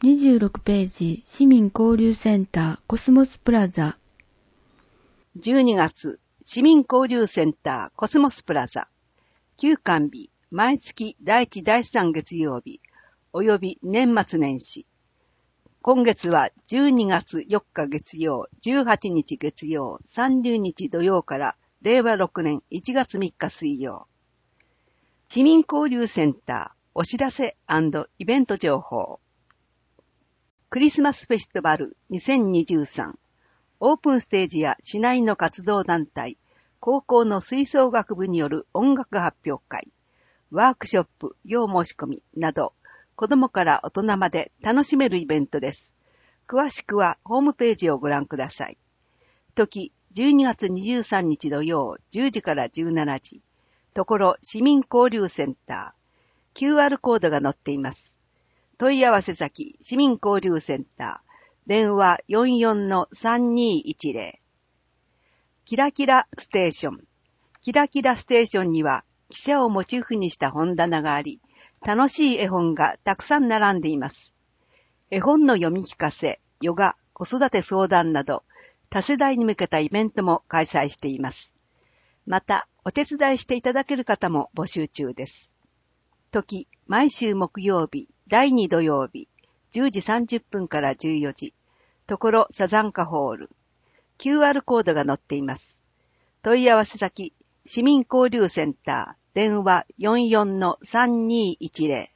26ページ、市民交流センターコスモスプラザ。 12月、市民交流センターコスモスプラザ。休館日、毎月第1第3月曜日、及び年末年始。今月は12月4日月曜、18日月曜、30日土曜から令和6年1月3日水曜。市民交流センターお知らせ&イベント情報。クリスマスフェスティバル2023オープンステージや市内の活動団体、高校の吹奏楽部による音楽発表会、ワークショップ、要申し込みなど、子供から大人まで楽しめるイベントです。詳しくはホームページをご覧ください。時、12月23日土曜10時から17時。ところ市民交流センター。QR コードが載っています。問い合わせ先、市民交流センター。電話 44-3210。キラキラステーション。キラキラステーションには、汽車をモチーフにした本棚があり、楽しい絵本がたくさん並んでいます。絵本の読み聞かせ、ヨガ、子育て相談など、多世代に向けたイベントも開催しています。また、お手伝いしていただける方も募集中です。時、毎週木曜日、第2土曜日、10時30分から14時。ところサザンカホール。QR コードが載っています。問い合わせ先、市民交流センター、電話 44-3210。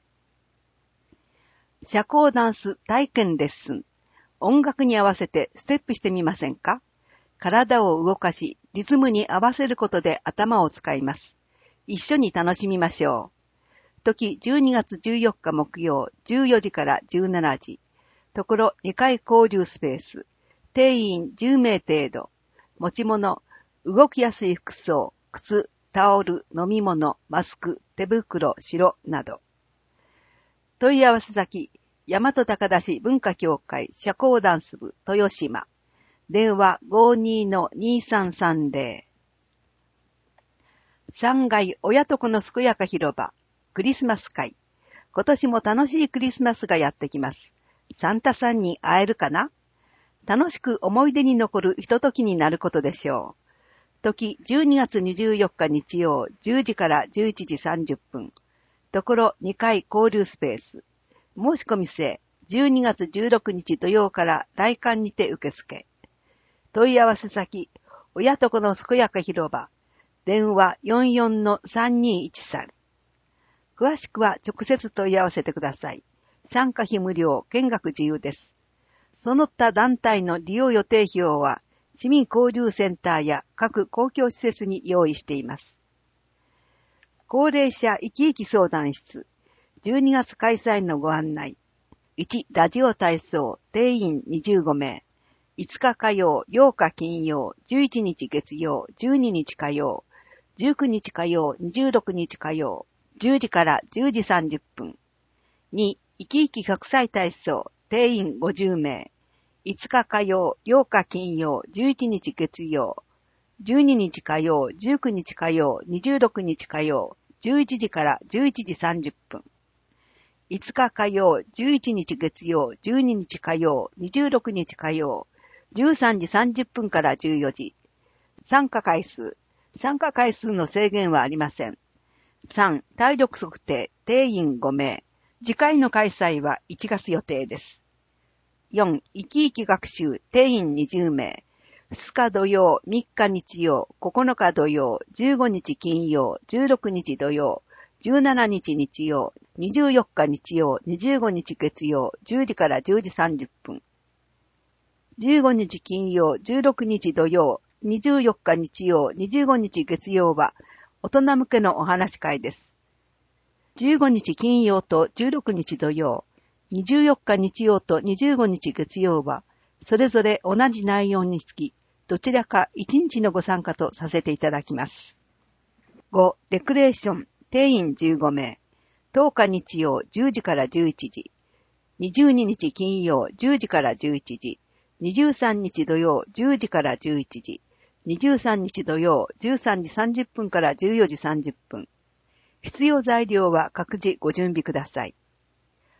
社交ダンス体験レッスン。音楽に合わせてステップしてみませんか？体を動かし、リズムに合わせることで頭を使います。一緒に楽しみましょう。時12月14日木曜14時から17時。ところ2階交流スペース。定員10名程度。持ち物、動きやすい服装、靴、タオル、飲み物、マスク、手袋、白など。問い合わせ先、大和高田市文化協会社交ダンス部豊島。電話 52-2330。3階親と子の健やか広場。クリスマス会。今年も楽しいクリスマスがやってきます。サンタさんに会えるかな？楽しく思い出に残るひとときになることでしょう。時12月24日日曜10時から11時30分。ところ2階交流スペース。申し込み制。12月16日土曜から来館にて受付。問い合わせ先、親と子の健やか広場。電話 44-3213。詳しくは直接問い合わせてください。参加費無料、見学自由です。その他団体の利用予定費用は、市民交流センターや各公共施設に用意しています。高齢者生き生き相談室。12月開催のご案内。1、ラジオ体操、定員25名。5日火曜、8日金曜、11日月曜、12日火曜、19日火曜、26日火曜、10時から10時30分。2、生き生き学祭体操、定員50名。5日火曜、8日金曜、11日月曜、12日火曜、19日火曜、26日火曜、11時から11時30分。5日火曜、11日月曜、12日火曜、26日火曜、13時30分から14時。参加回数の制限はありません。3、体力測定、定員5名。次回の開催は1月予定です。4、生き生き学習、定員20名。2日土曜、3日日曜、9日土曜、15日金曜、16日土曜、17日日曜、24日日曜、25日月曜、10時から10時30分。15日金曜、16日土曜、24日日曜、25日月曜は、大人向けのお話会です。15日金曜と16日土曜、24日日曜と25日月曜は、それぞれ同じ内容につき、どちらか1日のご参加とさせていただきます。5、レクレーション、定員15名。10日日曜10時から11時。22日金曜10時から11時。23日土曜10時から11時。23日土曜13時30分から14時30分。必要材料は各自ご準備ください。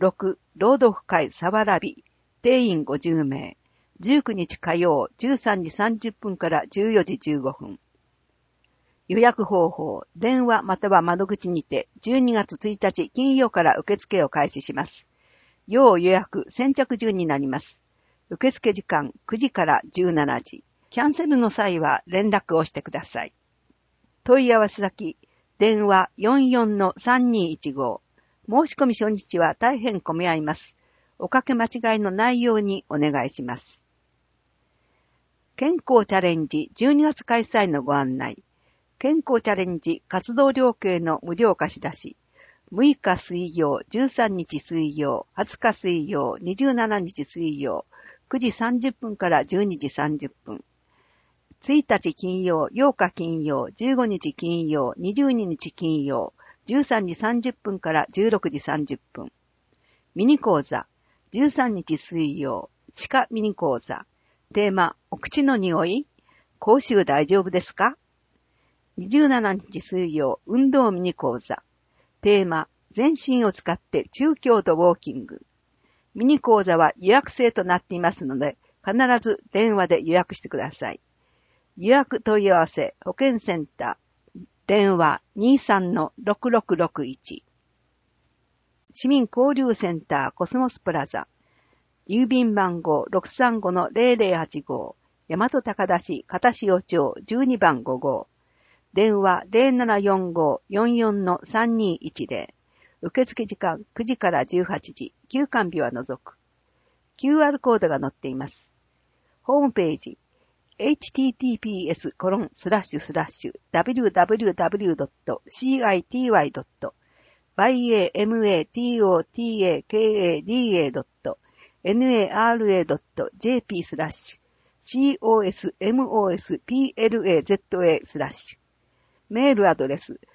6、労働会サワラビ、定員50名。19日火曜13時30分から14時15分。予約方法、電話または窓口にて12月1日金曜から受付を開始します。要予約先着順になります。受付時間9時から17時。キャンセルの際は連絡をしてください。問い合わせ先、電話 44-3215。申し込み初日は大変混み合います。おかけ間違いのないようにお願いします。健康チャレンジ12月開催のご案内。健康チャレンジ活動料金の無料貸し出し。6日水曜、13日水曜、20日水曜、27日水曜、9時30分から12時30分。1日金曜、8日金曜、15日金曜、22日金曜、13時30分から16時30分。ミニ講座、13日水曜、歯科ミニ講座。テーマ、お口の匂い？口臭大丈夫ですか？ 27 日水曜、運動ミニ講座。テーマ、全身を使って中強度ウォーキング。ミニ講座は予約制となっていますので、必ず電話で予約してください。予約問い合わせ、保健センター、電話 23-6661。市民交流センターコスモスプラザ。郵便番号 635-0085。大和高田市片塩町12番5号。電話 0745-44-3210。受付時間9時から18時。休館日は除く。QR コードが載っています。ホームページ。https://www.city.kada.cosmosplaza/メールアドレス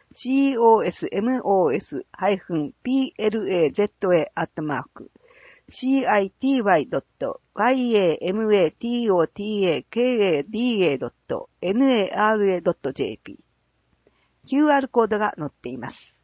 cosmos-plaza/city.yamatakada.nara.jp QR コードが載っています。